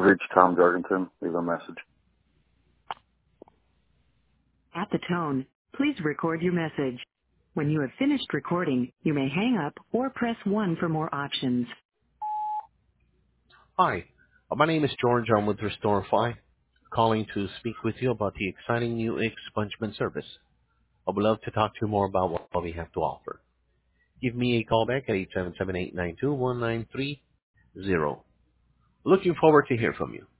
reached Tom Jorgensen. Leave a message. At the tone, please record your message. When you have finished recording, you may hang up or press 1 for more options. Hi, my name is George. I'm with RestoreFi, calling to speak with you about the exciting new expungement service. I would love to talk to you more about what we have to offer. Give me a call back at 877-892-1930. Looking forward to hear from you.